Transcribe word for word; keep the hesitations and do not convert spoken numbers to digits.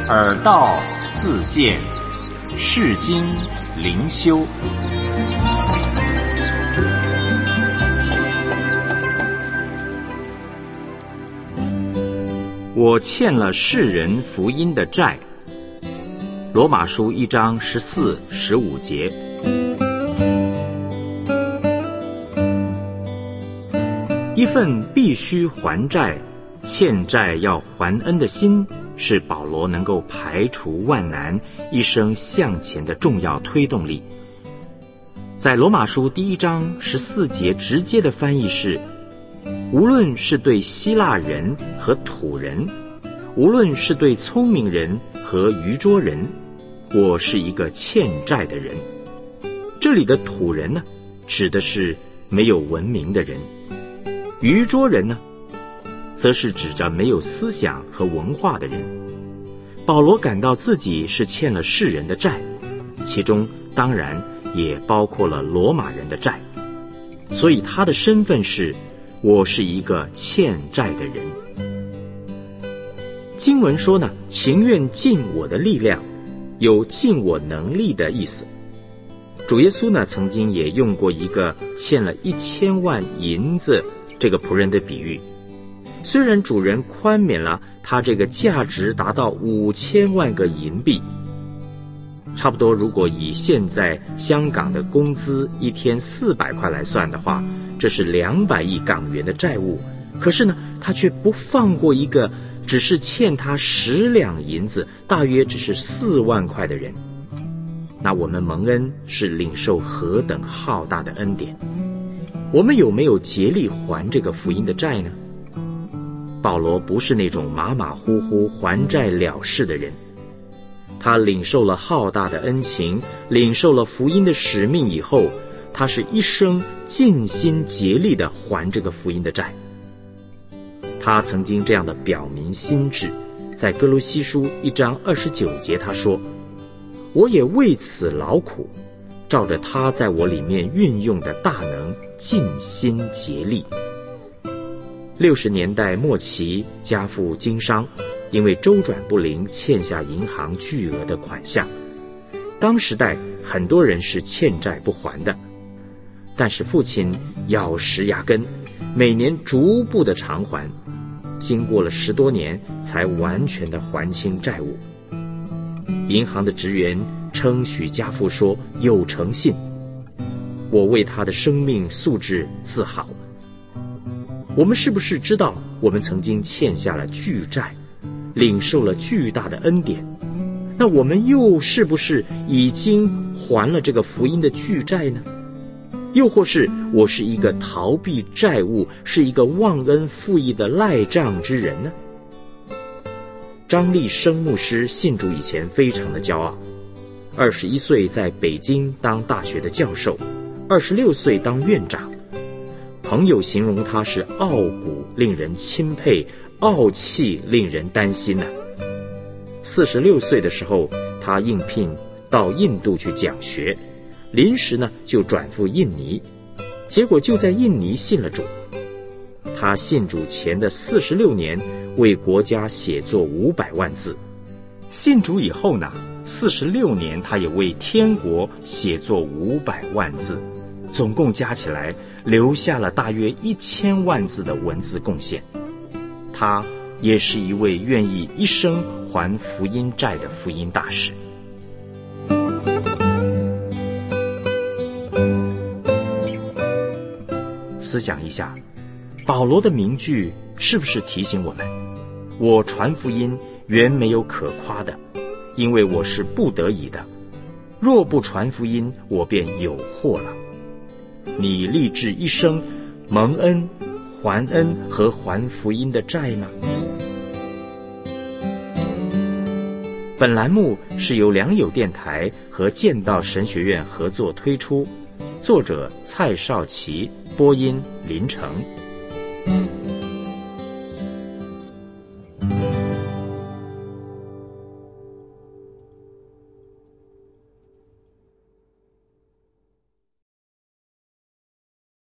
耳道自见，世经灵修。我欠了世人福音的债。罗马书一章十四、十五节。一份必须还债、欠债要还恩的心，是保罗能够排除万难、一生向前的重要推动力。在罗马书第一章十四节直接的翻译是：无论是对希腊人和土人，无论是对聪明人和愚拙人，我是一个欠债的人。这里的土人呢，指的是没有文明的人；愚拙人呢，则是指着没有思想和文化的人。保罗感到自己是欠了世人的债，其中当然也包括了罗马人的债，所以他的身份是：我是一个欠债的人。经文说呢，情愿尽我的力量，有尽我能力的意思。主耶稣呢，曾经也用过一个欠了一千万银子这个仆人的比喻。虽然主人宽免了他这个价值达到五千万个银币，差不多如果以现在香港的工资一天四百块来算的话，这是两百亿港元的债务。可是呢，他却不放过一个只是欠他十两银子，大约只是四万块的人。那我们蒙恩是领受何等浩大的恩典，我们有没有竭力还这个福音的债呢？保罗不是那种马马虎虎还债了事的人，他领受了浩大的恩情，领受了福音的使命以后，他是一生尽心竭力地还这个福音的债。他曾经这样的表明心志，在哥罗西书一章二十九节他说：我也为此劳苦，照着他在我里面运用的大能尽心竭力。六十年代末期，家父经商，因为周转不灵，欠下银行巨额的款项。当时代很多人是欠债不还的，但是父亲咬实牙根，每年逐步的偿还，经过了十多年，才完全的还清债务。银行的职员称许家父说有诚信，我为他的生命素质自豪。我们是不是知道我们曾经欠下了巨债，领受了巨大的恩典？那我们又是不是已经还了这个福音的巨债呢？又或是我是一个逃避债务，是一个忘恩负义的赖账之人呢？张立生牧师信主以前非常的骄傲，二十一岁在北京当大学的教授，二十六岁当院长。朋友形容他是傲骨令人钦佩，傲气令人担心啊。四十六岁的时候，他应聘到印度去讲学，临时呢就转赴印尼，结果就在印尼信了主。他信主前的四十六年，为国家写作五百万字；信主以后呢，四十六年他也为天国写作五百万字，总共加起来留下了大约一千万字的文字贡献。他也是一位愿意一生还福音债的福音大使。思想一下，保罗的名句是不是提醒我们：我传福音原没有可夸的，因为我是不得已的；若不传福音，我便有祸了。你立志一生蒙恩、还恩和还福音的债吗？本栏目是由良友电台和剑道神学院合作推出，作者蔡少琪，播音林成。